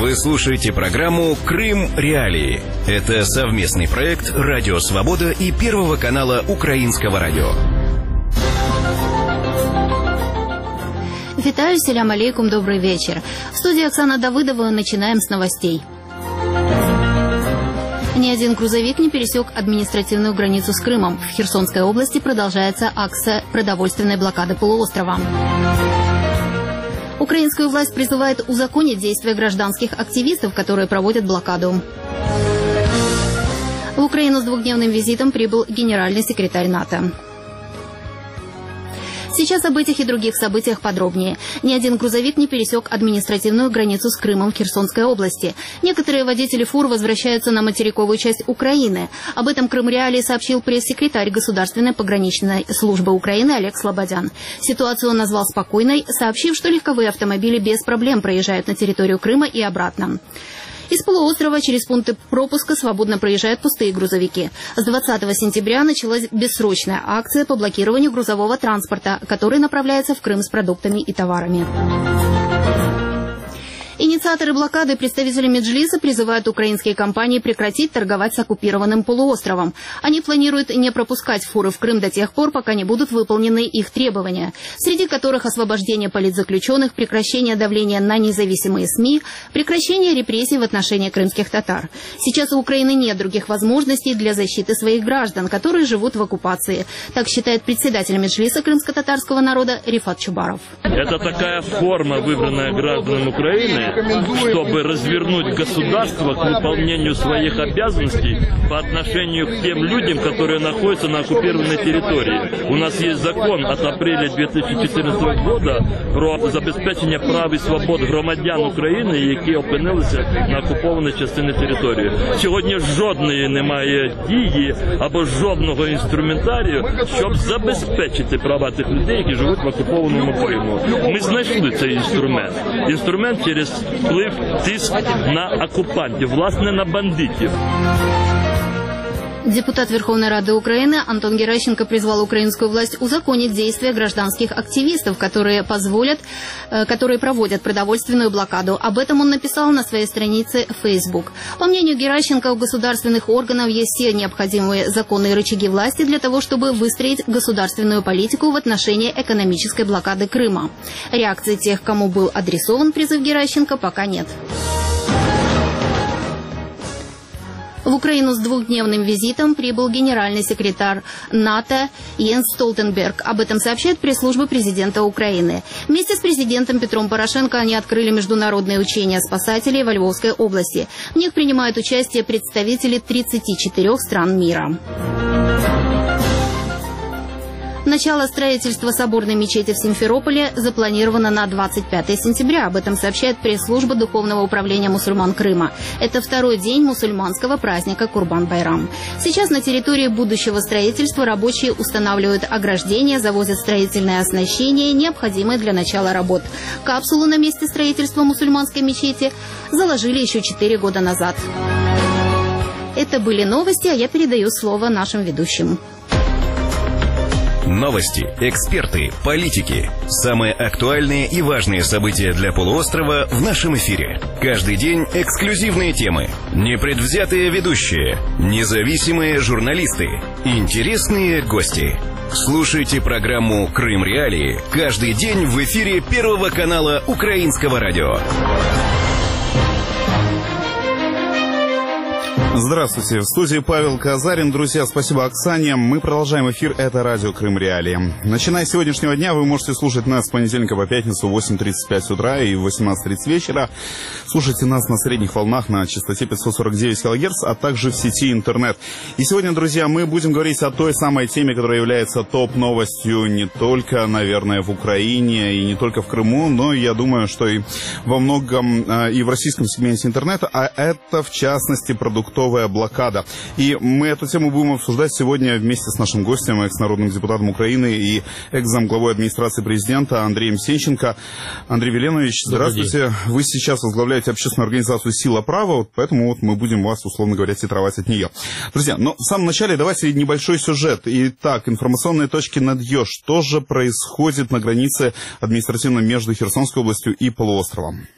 Вы слушаете программу «Крым. Реалии». Это совместный проект «Радио Свобода» и Первого канала Украинского радио. Витаю, селям алейкум, добрый вечер. В студии Оксана Давыдова, начинаем с новостей. Ни один грузовик не пересек административную границу с Крымом. В Херсонской области продолжается акция продовольственной блокады полуострова. Украинскую власть призывает узаконить действия гражданских активистов, которые проводят блокаду. В Украину с двухдневным визитом прибыл генеральный секретарь НАТО. Сейчас об этих и других событиях подробнее. Ни один грузовик не пересек административную границу с Крымом в Херсонской области. Некоторые водители фур возвращаются на материковую часть Украины. Об этом Крым Реалии сообщил пресс-секретарь Государственной пограничной службы Украины Олег Слободян. Ситуацию он назвал спокойной, сообщив, что легковые автомобили без проблем проезжают на территорию Крыма и обратно. Из полуострова через пункты пропуска свободно проезжают пустые грузовики. С 20 сентября началась бессрочная акция по блокированию грузового транспорта, который направляется в Крым с продуктами и товарами. Инициаторы блокады, представители Меджлиса, призывают украинские компании прекратить торговать с оккупированным полуостровом. Они планируют не пропускать фуры в Крым до тех пор, пока не будут выполнены их требования, среди которых освобождение политзаключенных, прекращение давления на независимые СМИ, прекращение репрессий в отношении крымских татар. Сейчас у Украины нет других возможностей для защиты своих граждан, которые живут в оккупации. Так считает председатель Меджлиса крымско-татарского народа Рифат Чубаров. Это такая форма, выбранная гражданам Украины, чтобы развернуть государство к выполнению своих обязанностей по отношению к тем людям, которые находятся на оккупированной территории. У нас есть закон от апреля 2014 года про забезпечення прав і свобод громадян України, які опинилися на окупованій частині території. Сьогодні жодної немає дії або жодного інструментарію, щоб забезпечити права тих людей, які живуть в окупованому Криму. Ми знайшли цей інструмент. Інструмент через вплив, тиск на оккупантов, власне, на бандитов. Депутат Верховной Рады Украины Антон Геращенко призвал украинскую власть узаконить действия гражданских активистов, которые проводят продовольственную блокаду. Об этом он написал на своей странице в Facebook. По мнению Геращенко, у государственных органов есть все необходимые законные рычаги власти для того, чтобы выстроить государственную политику в отношении экономической блокады Крыма. Реакции тех, кому был адресован призыв Геращенко, пока нет. В Украину с двухдневным визитом прибыл генеральный секретарь НАТО Йенс Столтенберг. Об этом сообщает пресс-служба президента Украины. Вместе с президентом Петром Порошенко они открыли международные учения спасателей во Львовской области. В них принимают участие представители 34 стран мира. Начало строительства соборной мечети в Симферополе запланировано на 25 сентября. Об этом сообщает пресс-служба Духовного управления мусульман Крыма. Это второй день мусульманского праздника Курбан-Байрам. Сейчас на территории будущего строительства рабочие устанавливают ограждения, завозят строительное оснащение, необходимое для начала работ. Капсулу на месте строительства мусульманской мечети заложили еще 4 года назад. Это были новости, а я передаю слово нашим ведущим. Новости, эксперты, политики. Самые актуальные и важные события для полуострова в нашем эфире. Каждый день эксклюзивные темы, непредвзятые ведущие, независимые журналисты, интересные гости. Слушайте программу «Крым Реалии» каждый день в эфире Первого канала Украинского радио. Здравствуйте, в студии Павел Казарин. Друзья, спасибо Оксане. Мы продолжаем эфир. Это радио «Крым Реалии». Начиная с сегодняшнего дня вы можете слушать нас с понедельника по пятницу в 8:35 утра и в 18:30 вечера. Слушайте нас на средних волнах на частоте 549 кГц, а также в сети интернет. И сегодня, друзья, мы будем говорить о той самой теме, которая является топ-новостью не только, наверное, в Украине и не только в Крыму, но я думаю, что и во многом и в российском сегменте интернета, а это, в частности, продуктовая блокада. И мы эту тему будем обсуждать сегодня вместе с нашим гостем, экс-народным депутатом Украины и экс-замглавой администрации президента Андреем Сенченко. Андрей Веленович, здравствуйте. Вы сейчас возглавляете общественную организацию «Сила права», поэтому вот мы будем вас, условно говоря, титровать от нее. Друзья, но в самом начале давайте небольшой сюжет. Итак, информационные точки над Ё. Что же происходит на границе административно между Херсонской областью и полуостровом?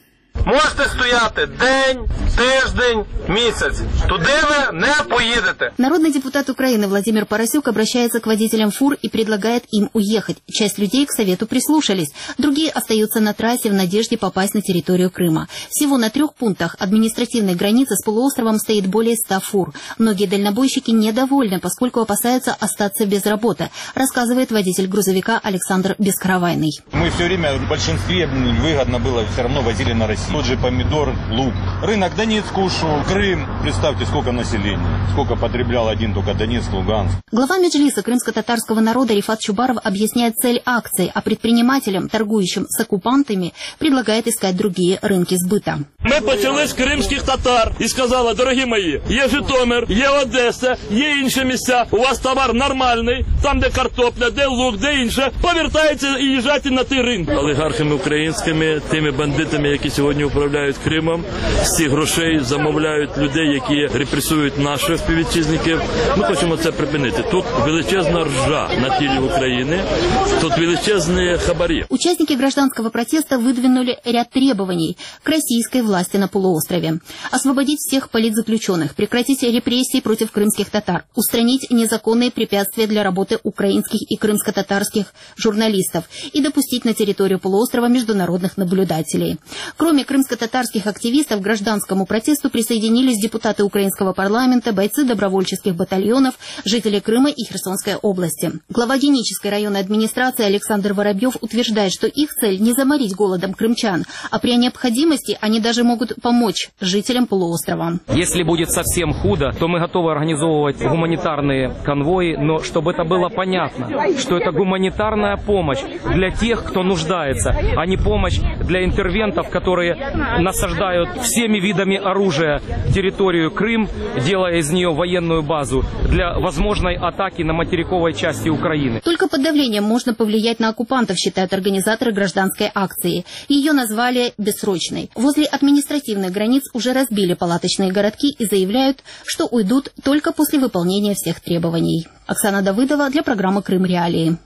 Можете стояти день, тиждень, місяць. Туди ви не поїдете. Народный депутат Украины Владимир Поросюк обращается к водителям фур и предлагает им уехать. Часть людей к совету прислушались. Другие остаются на трассе в надежде попасть на территорию Крыма. Всего на 3 пунктах административной границы с полуостровом стоит более 100 фур. Многие дальнобойщики недовольны, поскольку опасаются остаться без работы, рассказывает водитель грузовика Александр Бескаравайный. Мы все время в большинстве выгодно было, все равно возили на Россию. Тот же помидор, лук. Рынок Донецк ушел, Крым. Представьте, сколько населения, сколько потреблял один только Донецк, Луганск. Глава Меджлиса крымско-татарского народа Рифат Чубаров объясняет цель акции, а предпринимателям, торгующим с оккупантами, предлагает искать другие рынки сбыта. Ми почали з кримських татар і сказали, дорогі мої, є Житомир, є Одеса, є інші місця, у вас товар нормальний, там де картопля, де лук, де інше, повертається і їжджайте на ті ринки. Олігархами українськими, тими бандитами, які сьогодні управляють Кримом, з цих грошей замовляють людей, які репресують наших співвітчизників. Ми хочемо це припинити. Тут величезна ржа на тілі України, тут величезні хабарі. Участники гражданского протеста выдвинули ряд требований к российской власти на полуострове. Освободить всех политзаключенных, прекратить репрессии против крымских татар, устранить незаконные препятствия для работы украинских и крымско-татарских журналистов и допустить на территорию полуострова международных наблюдателей. Кроме крымско-татарских активистов, к гражданскому протесту присоединились депутаты украинского парламента, бойцы добровольческих батальонов, жители Крыма и Херсонской области. Глава Генической районной администрации Александр Воробьев утверждает, что их цель не заморить голодом крымчан, а при необходимости они даже могут помочь жителям полуострова. Если будет совсем худо, то мы готовы организовывать гуманитарные конвои, но чтобы это было понятно, что это гуманитарная помощь для тех, кто нуждается, а не помощь для интервентов, которые насаждают всеми видами оружия территорию Крым, делая из нее военную базу для возможной атаки на материковой части Украины. Только под давлением можно повлиять на оккупантов, считают организаторы гражданской акции. Ее назвали «бессрочной». Возле административных границ уже разбили палаточные городки и заявляют, что уйдут только после выполнения всех требований. Оксана Давыдова для программы «Крым Реалии».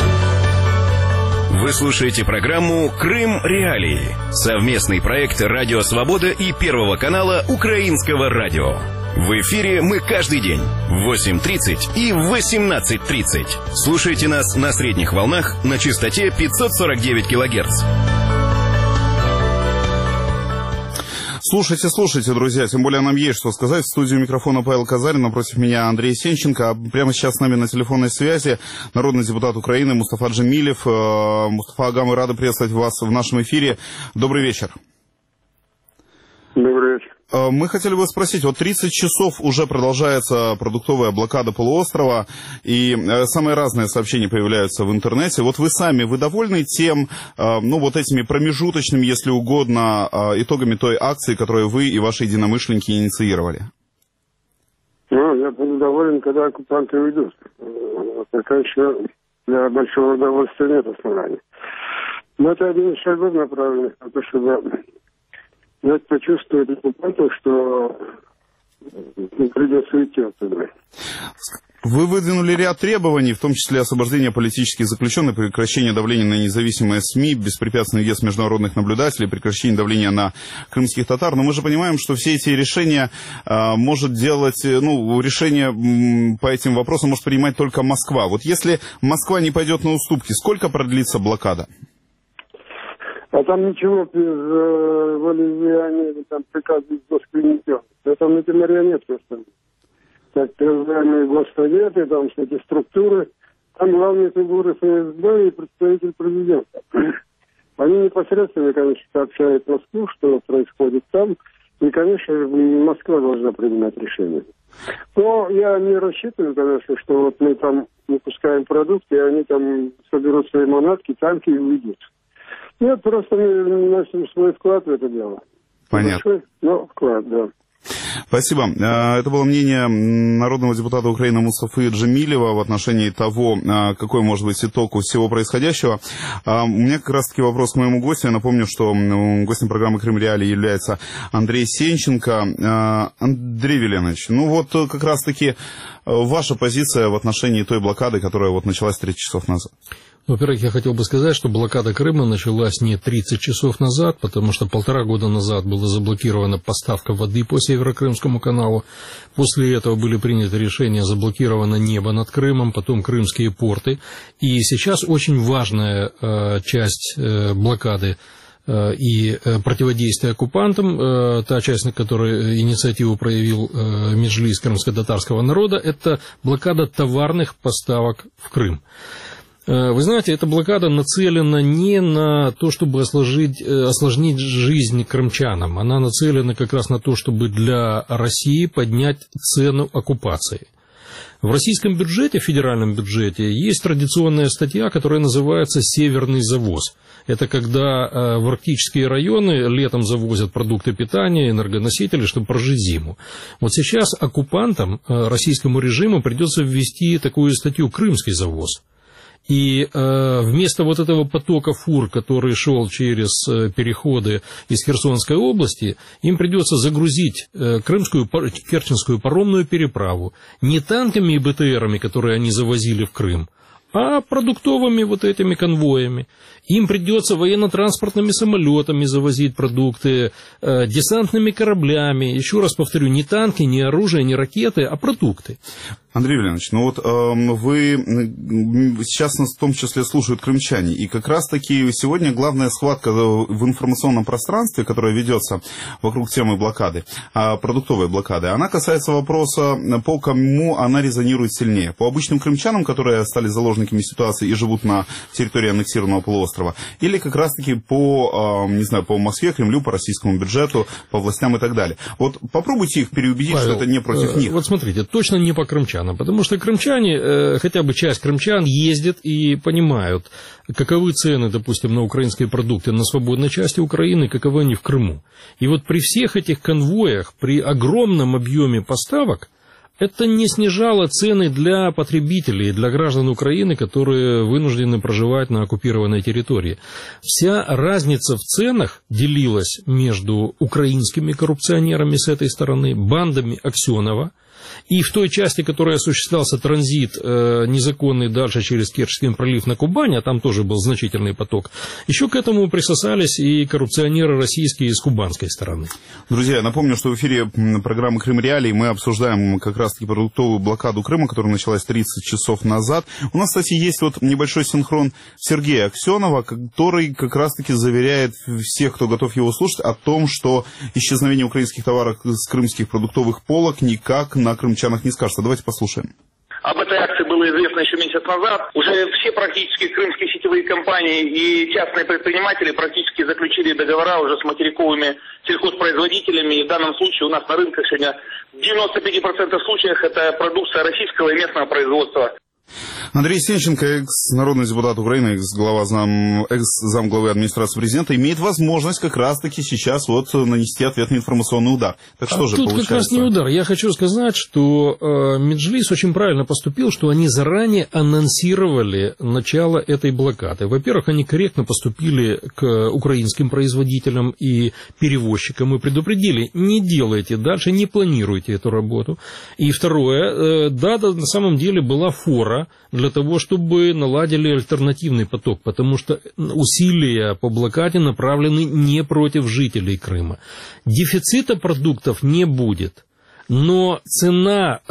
Вы слушаете программу «Крым Реалии». Совместный проект «Радио Свобода» и Первого канала Украинского радио. В эфире мы каждый день в 8:30 и в 18:30. Слушайте нас на средних волнах на частоте 549 кГц. Слушайте, друзья, тем более нам есть что сказать. В студии микрофона Павел Казарин, напротив меня Андрей Сенченко. А прямо сейчас с нами на телефонной связи народный депутат Украины Мустафа Джемилев. Мустафа Ага, мы рады приветствовать вас в нашем эфире. Добрый вечер. Добрый вечер. Мы хотели бы спросить, вот 30 часов уже продолжается продуктовая блокада полуострова, и самые разные сообщения появляются в интернете. Вот вы сами, вы довольны тем, вот этими промежуточными, если угодно, итогами той акции, которую вы и ваши единомышленники инициировали? Я буду доволен, когда оккупанты уйдут. Пока еще для большого удовольствия нет оснований. Но это один из шагов направленных на то, чтобы дать почувствовать оккупанту, что придется уйти оттуда. Вы выдвинули ряд требований, в том числе освобождение политических заключенных, прекращение давления на независимые СМИ, беспрепятственный въезд международных наблюдателей, прекращение давления на крымских татар. Но мы же понимаем, что все эти решения может делать, решение по этим вопросам может принимать только Москва. Вот если Москва не пойдет на уступки, сколько продлится блокада? А там ничего без волеизлияния или там приказ из Москвы не делают. Там эти марионетки остались. Так называемые госсоветы, там все эти структуры. Там главные фигуры ФСБ и представитель президента. Они непосредственно, конечно, сообщают Москву, что происходит там. И, конечно, Москва должна принимать решение. Но я не рассчитываю, конечно, что вот мы там выпускаем продукты, и они там соберут свои манатки, танки и уйдут. Нет, просто мы вносим свой вклад в это дело. Понятно. Большой, но вклад, да. Спасибо. Это было мнение народного депутата Украины Мустафы Джемилева в отношении того, какой может быть итог всего происходящего. У меня как раз-таки вопрос к моему гостю. Я напомню, что гостем программы «Крым Реалии» является Андрей Сенченко. Андрей Веленович, как раз-таки ваша позиция в отношении той блокады, которая началась 30 часов назад. Во-первых, я хотел бы сказать, что блокада Крыма началась не 30 часов назад, потому что 1,5 года назад была заблокирована поставка воды по Северокрымскому каналу. После этого были приняты решения, заблокировано небо над Крымом, потом крымские порты. И сейчас очень важная часть блокады и противодействия оккупантам, та часть, на которой инициативу проявил Меджлис крымско-татарского народа, это блокада товарных поставок в Крым. Вы знаете, эта блокада нацелена не на то, чтобы осложнить жизнь крымчанам, она нацелена как раз на то, чтобы для России поднять цену оккупации. В российском бюджете, в федеральном бюджете, есть традиционная статья, которая называется «Северный завоз». Это когда в арктические районы летом завозят продукты питания, энергоносители, чтобы прожить зиму. Вот сейчас оккупантам, российскому режиму, придется ввести такую статью «Крымский завоз». И вместо вот этого потока фур, который шел через переходы из Херсонской области, им придется загрузить крымскую керченскую паромную переправу не танками и БТРами, которые они завозили в Крым, а продуктовыми вот этими конвоями. Им придется военно-транспортными самолетами завозить продукты, десантными кораблями. Еще раз повторю, не танки, не оружие, не ракеты, а продукты. Андрей Валерьянович, ну вот вы сейчас нас в том числе слушают крымчане, и как раз-таки сегодня главная схватка в информационном пространстве, которая ведется вокруг темы блокады, продуктовой блокады, она касается вопроса, по кому она резонирует сильнее. По обычным крымчанам, которые стали заложниками ситуации и живут на территории аннексированного полуострова, или как раз-таки по, не знаю, по Москве, Кремлю, по российскому бюджету, по властям и так далее. Вот попробуйте их переубедить, Павел, что это не против них. Вот смотрите, точно не по крымчанам. Потому что крымчане, хотя бы часть крымчан, ездят и понимают, каковы цены, допустим, на украинские продукты на свободной части Украины, каковы они в Крыму. И вот при всех этих конвоях, при огромном объеме поставок, это не снижало цены для потребителей, для граждан Украины, которые вынуждены проживать на оккупированной территории. Вся разница в ценах делилась между украинскими коррупционерами с этой стороны, бандами Аксенова, и в той части, которой осуществлялся транзит незаконный дальше через Керченский пролив на Кубань, а там тоже был значительный поток, еще к этому присосались и коррупционеры российские с кубанской стороны. Друзья, я напомню, что в эфире программы «Крым Реалии» мы обсуждаем как раз-таки продуктовую блокаду Крыма, которая началась 30 часов назад. У нас, кстати, есть вот небольшой синхрон Сергея Аксенова, который как раз-таки заверяет всех, кто готов его слушать, о том, что исчезновение украинских товаров с крымских продуктовых полок никак на крымчанах не скажется. Давайте послушаем. Об этой акции было известно еще месяц назад. Уже все практически крымские сетевые компании и частные предприниматели практически заключили договора уже с материковыми сельхозпроизводителями. И в данном случае у нас на рынках сегодня в 95% случаев это продукция российского и местного производства. Андрей Сенченко, экс-народный депутат Украины, экс-замглавы администрации президента, имеет возможность как раз-таки сейчас вот нанести ответный информационный удар. Так что же тут получается? Как раз не удар. Я хочу сказать, что Меджлис очень правильно поступил, что они заранее анонсировали начало этой блокады. Во-первых, они корректно поступили к украинским производителям и перевозчикам и предупредили: не делайте дальше, не планируйте эту работу. И второе, да, на самом деле была фора для того, чтобы наладили альтернативный поток, потому что усилия по блокаде направлены не против жителей Крыма. Дефицита продуктов не будет, но цена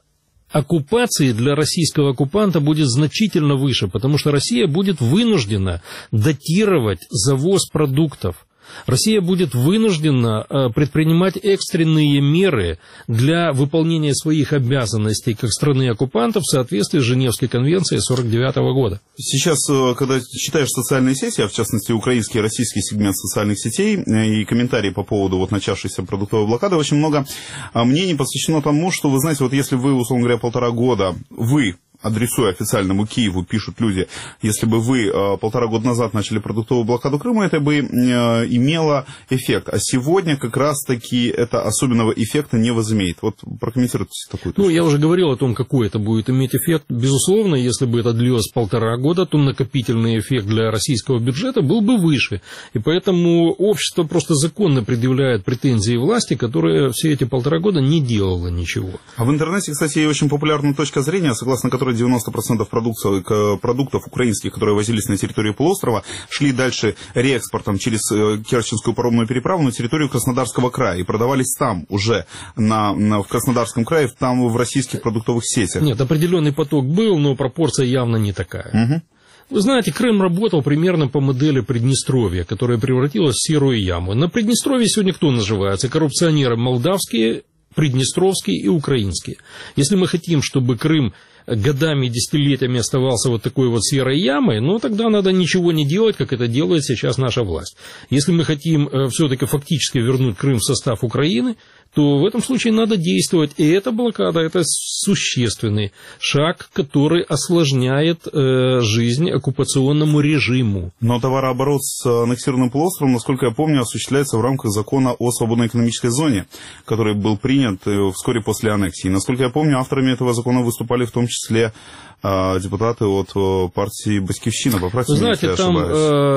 оккупации для российского оккупанта будет значительно выше, потому что Россия будет вынуждена датировать завоз продуктов. Россия будет вынуждена предпринимать экстренные меры для выполнения своих обязанностей как страны-оккупантов в соответствии с Женевской конвенцией 1949 года. Сейчас, когда читаешь социальные сети, а в частности украинский и российский сегмент социальных сетей и комментарии по поводу вот начавшейся продуктовой блокады, очень много мнений посвящено тому, что, вы знаете, вот если вы, условно говоря, 1,5 года, адресуя официальному Киеву, пишут люди, если бы вы 1,5 года назад начали продуктовую блокаду Крыма, это бы имело эффект. А сегодня как раз-таки это особенного эффекта не возымеет. Вот прокомментируйте такую точку. Я уже говорил о том, какой это будет иметь эффект. Безусловно, если бы это длилось 1,5 года, то накопительный эффект для российского бюджета был бы выше. И поэтому общество просто законно предъявляет претензии власти, которая все эти 1,5 года не делала ничего. А в интернете, кстати, очень популярна точка зрения, согласно которой которой 90% продуктов украинских, которые возились на территорию полуострова, шли дальше реэкспортом через Керченскую паромную переправу на территорию Краснодарского края и продавались там уже, в Краснодарском крае, там в российских продуктовых сетях. Нет, определенный поток был, но пропорция явно не такая. Угу. Вы знаете, Крым работал примерно по модели Приднестровья, которая превратилась в серую яму. На Приднестровье сегодня кто наживается? Коррупционеры молдавские, приднестровские и украинские. Если мы хотим, чтобы Крым годами и десятилетиями оставался вот такой вот серой ямой, ну, тогда надо ничего не делать, как это делает сейчас наша власть. Если мы хотим все-таки фактически вернуть Крым в состав Украины, то в этом случае надо действовать. И эта блокада – это существенный шаг, который осложняет жизнь оккупационному режиму. Но товарооборот с аннексированным полуостровом, насколько я помню, осуществляется в рамках закона о свободной экономической зоне, который был принят вскоре после аннексии. Насколько я помню, авторами этого закона выступали в том числе депутаты от партии «Батьківщина». Поправьте меня, если я ошибаюсь.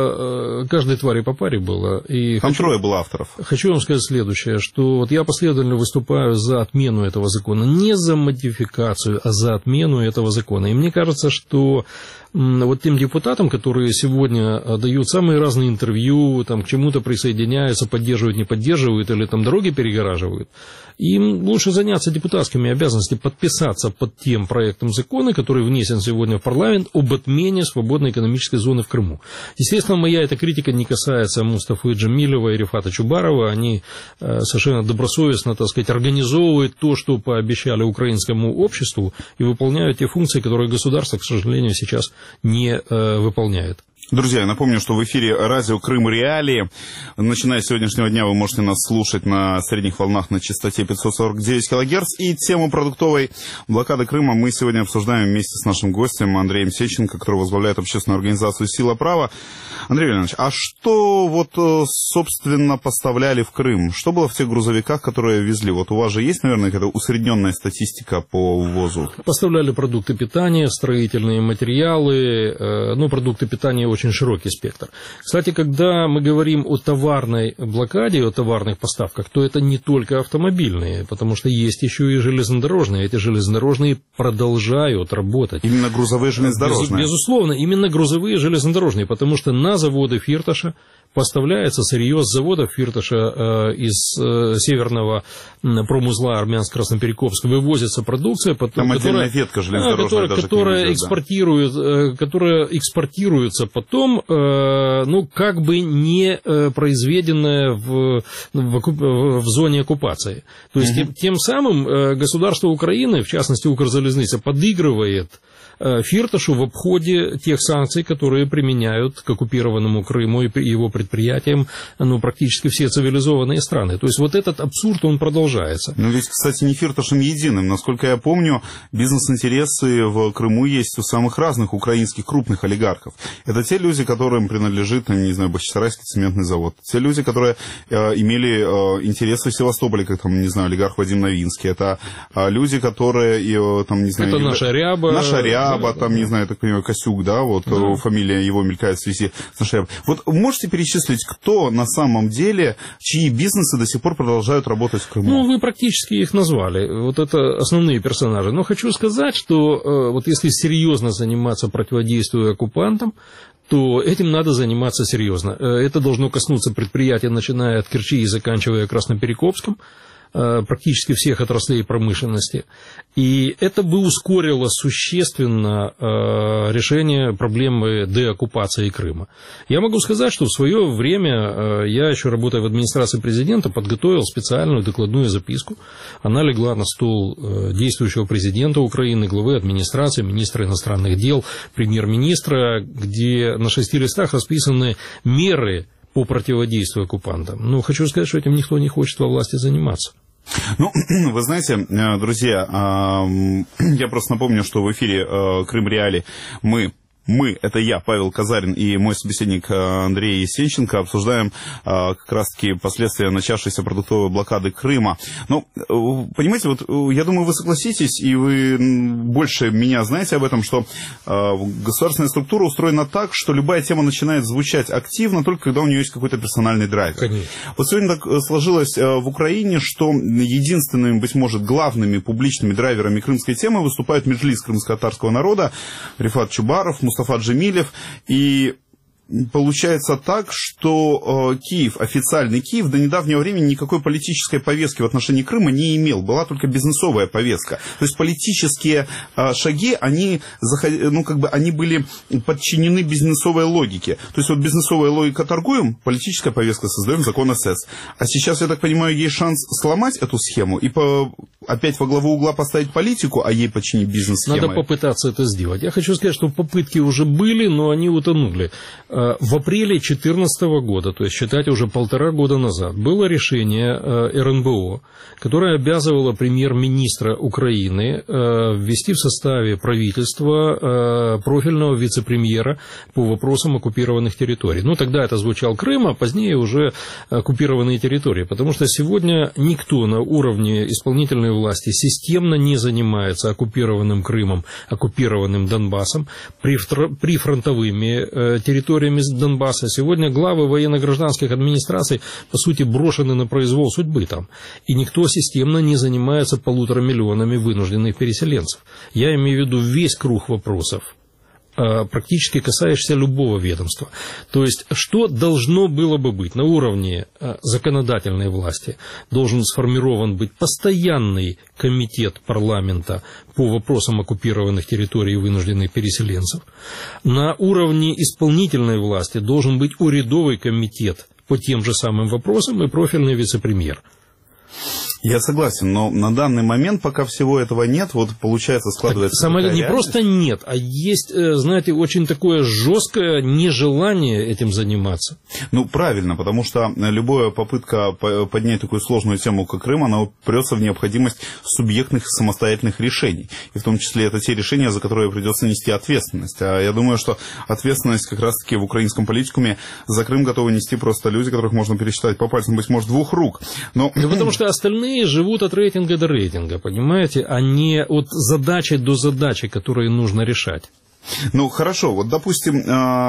Там каждой твари по паре было. И там трое было авторов. Хочу вам сказать следующее, что вот я последовательно выступаю за отмену этого закона. Не за модификацию, а за отмену этого закона. И мне кажется, что вот тем депутатам, которые сегодня дают самые разные интервью, там, к чему-то присоединяются, поддерживают, не поддерживают, или там дороги перегораживают, им лучше заняться депутатскими обязанностями, подписаться под тем проектом закона, который внесен сегодня в парламент, об отмене свободной экономической зоны в Крыму. Естественно, моя эта критика не касается Мустафы Джамилева и Рифата Чубарова. Они совершенно добросовестно, так сказать, организовывают то, что пообещали украинскому обществу, и выполняют те функции, которые государство, к сожалению, сейчас не выполняет. Друзья, я напомню, что в эфире радио «Крым Реалии». Начиная с сегодняшнего дня вы можете нас слушать на средних волнах на частоте 549 кГц. И тему продуктовой блокады Крыма мы сегодня обсуждаем вместе с нашим гостем Андреем Сеченко, который возглавляет общественную организацию «Сила права». Андрей Леонидович, а что вот, собственно, поставляли в Крым? Что было в тех грузовиках, которые везли? Вот у вас же есть, наверное, какая-то усредненная статистика по ввозу? Поставляли продукты питания, строительные материалы, продукты питания очень широкий спектр. Кстати, когда мы говорим о товарной блокаде, о товарных поставках, то это не только автомобильные, потому что есть еще и железнодорожные. Эти железнодорожные продолжают работать. Именно грузовые железнодорожные? Безусловно, именно грузовые железнодорожные, потому что на заводы Фирташа поставляется сырье с заводов Фирташа из северного промузла Армянск-Красноперекопск, вывозится продукция, отдельная ветка железнодорожная, которая экспортируется потом, как бы не произведенная в зоне оккупации. То есть тем самым государство Украины, в частности Укрзалезница, подыгрывает Фирташу в обходе тех санкций, которые применяют к оккупированному Крыму и его предприятиям практически все цивилизованные страны. То есть вот этот абсурд, он продолжается. Но ведь, кстати, не Фирташем единым. Насколько я помню, бизнес-интересы в Крыму есть у самых разных украинских крупных олигархов. Это те люди, которым принадлежит, не знаю, Бахчисарайский цементный завод. Те люди, которые имели интересы в Севастополе, как там, не знаю, олигарх Вадим Новинский. Это люди, которые, там, не знаю... Это наша Ряба. Там, не знаю, я так понимаю, Косюк, да, вот фамилия его мелькает в связи с нашей Рябой. Вот можете перечислить, кто на самом деле, чьи бизнесы до сих пор продолжают работать в Крыму? Вы практически их назвали. Вот это основные персонажи. Но хочу сказать, что вот если серьезно заниматься противодействием оккупантам, то этим надо заниматься серьезно. Это должно коснуться предприятий, начиная от Керчи и заканчивая Красноперекопском, практически всех отраслей промышленности. И это бы ускорило существенно решение проблемы деоккупации Крыма. Я могу сказать, что в свое время, я еще работая в администрации президента, подготовил специальную докладную записку. Она легла на стол действующего президента Украины, главы администрации, министра иностранных дел, премьер-министра, где на 6 листах расписаны меры по противодействию оккупантам. Но хочу сказать, что этим никто не хочет во власти заниматься. Вы знаете, друзья, я просто напомню, что в эфире Крым Реалии мы Мы, это я, Павел Казарин, и мой собеседник Андрей Сенченко, обсуждаем как раз-таки последствия начавшейся продуктовой блокады Крыма. Ну, понимаете, вот я думаю, вы согласитесь, и вы больше меня знаете об этом, что государственная структура устроена так, что любая тема начинает звучать активно, только когда у нее есть какой-то персональный драйвер. Конечно. Вот сегодня так сложилось в Украине, что единственными, быть может, главными публичными драйверами крымской темы выступают Меджлис крымско-татарского народа, Рифат Чубаров, Мустафа Джемилев, и получается так, что Киев, официальный Киев, до недавнего времени никакой политической повестки в отношении Крыма не имел. Была только бизнесовая повестка. То есть политические шаги, они были подчинены бизнесовой логике. То есть вот бизнесовая логика торгуем, политическая повестка создаем, закон СС. А сейчас, я так понимаю, есть шанс сломать эту схему и опять во главу угла поставить политику, а ей подчинить бизнес-схемой. Надо попытаться это сделать. Я хочу сказать, что попытки уже были, но они утонули. В апреле 2014 года, то есть считать уже 1,5 года назад, было решение РНБО, которое обязывало премьер-министра Украины ввести в составе правительства профильного вице-премьера по вопросам оккупированных территорий. Ну, тогда это звучал Крым, а позднее уже оккупированные территории, потому что сегодня никто на уровне исполнительной власти системно не занимается оккупированным Крымом, оккупированным Донбассом, прифронтовыми территориями Донбасса. Сегодня главы военно-гражданских администраций, по сути, брошены на произвол судьбы там. И никто системно не занимается 1,5 миллионами вынужденных переселенцев. Я имею в виду весь круг вопросов, практически касаешься любого ведомства. То есть, что должно было бы быть на уровне законодательной власти? Должен сформирован быть постоянный комитет парламента по вопросам оккупированных территорий и вынужденных переселенцев. На уровне исполнительной власти должен быть урядовый комитет по тем же самым вопросам и профильный вице-премьер. Я согласен, но на данный момент, пока всего этого нет, вот получается складывается... Не просто нет, а есть, знаете, очень такое жесткое нежелание этим заниматься. Ну, правильно, потому что любая попытка поднять такую сложную тему, как Крым, она упрется в необходимость субъектных самостоятельных решений. И в том числе это те решения, за которые придется нести ответственность. А я думаю, что ответственность как раз-таки в украинском политикуме за Крым готовы нести просто люди, которых можно пересчитать по пальцам, быть может, 2 рук. Но... потому что остальные живут от рейтинга до рейтинга, понимаете, а не от задачи до задачи, которые нужно решать. Ну, хорошо, вот, допустим,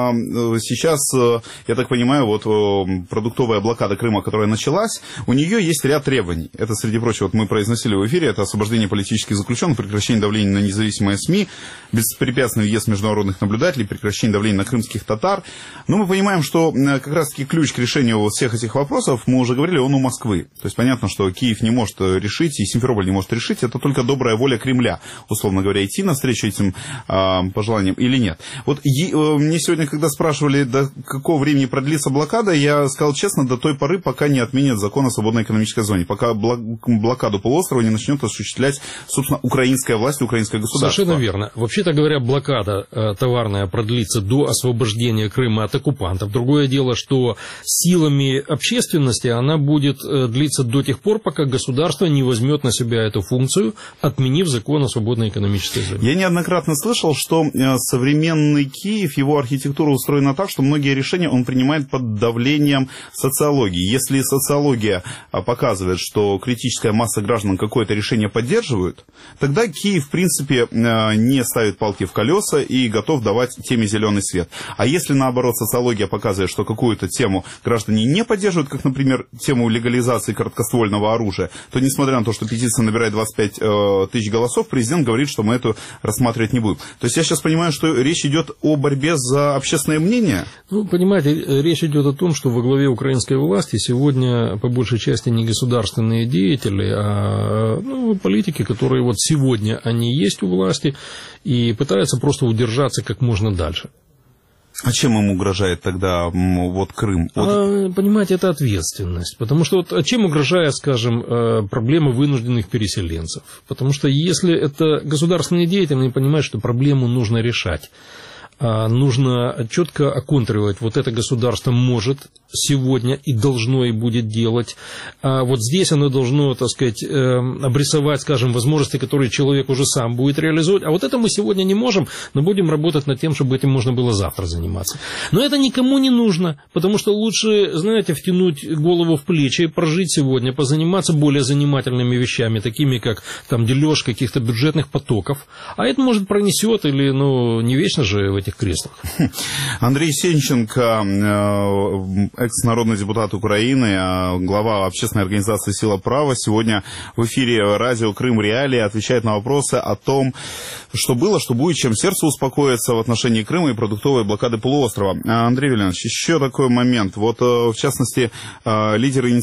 сейчас, я так понимаю, вот продуктовая блокада Крыма, которая началась, у нее есть ряд требований. Это, среди прочего, вот мы произносили в эфире, это освобождение политических заключенных, прекращение давления на независимые СМИ, беспрепятственный въезд международных наблюдателей, прекращение давления на крымских татар. Но мы понимаем, что как раз-таки ключ к решению вот всех этих вопросов, мы уже говорили, он у Москвы. То есть понятно, что Киев не может решить, и Симферополь не может решить, это только добрая воля Кремля, условно говоря, идти навстречу этим пожеланиям или нет. Вот мне сегодня, когда спрашивали, до какого времени продлится блокада, я сказал честно, до той поры, пока не отменят закон о свободной экономической зоне, пока блокаду полуострова не начнет осуществлять, собственно, украинская власть, украинское государство. Совершенно верно. Вообще-то говоря, блокада товарная продлится до освобождения Крыма от оккупантов. Другое дело, что силами общественности она будет длиться до тех пор, пока государство не возьмет на себя эту функцию, отменив закон о свободной экономической зоне. Я неоднократно слышал, что современный Киев, его архитектура устроена так, что многие решения он принимает под давлением социологии. Если социология показывает, что критическая масса граждан какое-то решение поддерживают, тогда Киев, в принципе, не ставит палки в колеса и готов давать теме зеленый свет. А если, наоборот, социология показывает, что какую-то тему граждане не поддерживают, как, например, тему легализации короткоствольного оружия, то, несмотря на то, что петиция набирает 25 тысяч голосов, президент говорит, что мы это рассматривать не будем. То есть я сейчас понимаю, что речь идет о борьбе за общественное мнение? Ну, понимаете, речь идет о том, что во главе украинской власти сегодня, по большей части, не государственные деятели, а политики, которые вот сегодня они есть у власти и пытаются просто удержаться как можно дальше. А чем им угрожает тогда вот Крым? Понимаете, это ответственность. Потому что вот чем угрожает, скажем, проблема вынужденных переселенцев? Потому что если это государственные деятели, они понимают, что проблему нужно решать. нужно четко оконтривать. Вот это государство может сегодня и должно и будет делать. Вот здесь оно должно, так сказать, обрисовать, скажем, возможности, которые человек уже сам будет реализовать. А вот это мы сегодня не можем, но будем работать над тем, чтобы этим можно было завтра заниматься. Но это никому не нужно, потому что лучше, знаете, втянуть голову в плечи, прожить сегодня, позаниматься более занимательными вещами, такими как там дележ каких-то бюджетных потоков. А это, может, пронесет или, не вечно же в этих креслах. Андрей Сенченко, экс-народный депутат Украины, глава общественной организации «Сила права», сегодня в эфире радио «Крым Реалии» отвечает на вопросы о том, что было, что будет, чем сердце успокоится в отношении Крыма и продуктовой блокады полуострова. Андрей Вильянович, еще такой момент. Вот, в частности, лидеры